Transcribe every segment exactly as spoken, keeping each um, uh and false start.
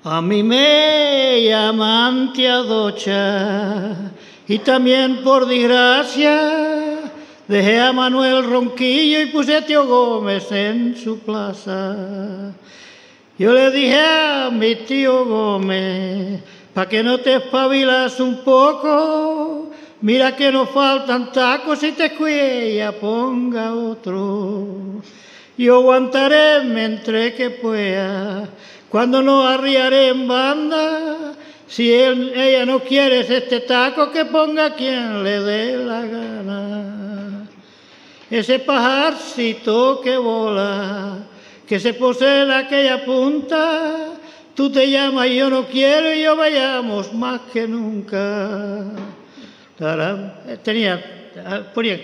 A mí me llaman tía Docha y también por desgracia dejé a Manuel Ronquillo y puse a Tío Gómez en su plaza. Yo le dije a mi tío Gómez, pa' que no te espabilas un poco, mira que nos faltan tacos y te cuella ponga otro. Yo aguantaré mientras que pueda, cuando nos arriaré en banda, si él, ella no quiere este taco, que ponga quien le dé la gana. Ese pajarcito que vola, que se posee en aquella punta, tú te llamas y yo no quiero y yo vayamos más que nunca. Tarán, tenía, ponía...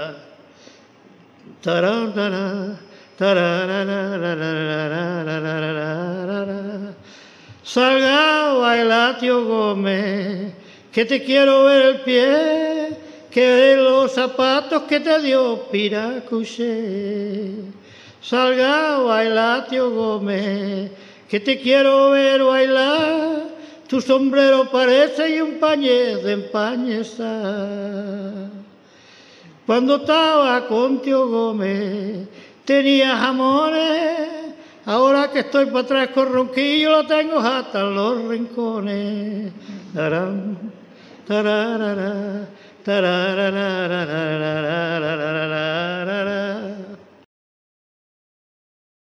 Tarán, tarán, salga a bailar, tío Gómez, que te quiero ver el pie, que de los zapatos que te dio Piracuché. Salga a bailar, tío Gómez, que te quiero ver bailar, tu sombrero parece y un pañez de empañezar. Cuando estaba con tío Gómez tenía jamones, ahora que estoy para atrás con Ronquillo lo tengo hasta en los rincones. Tarán, tararara, tararara, tararara, tararara.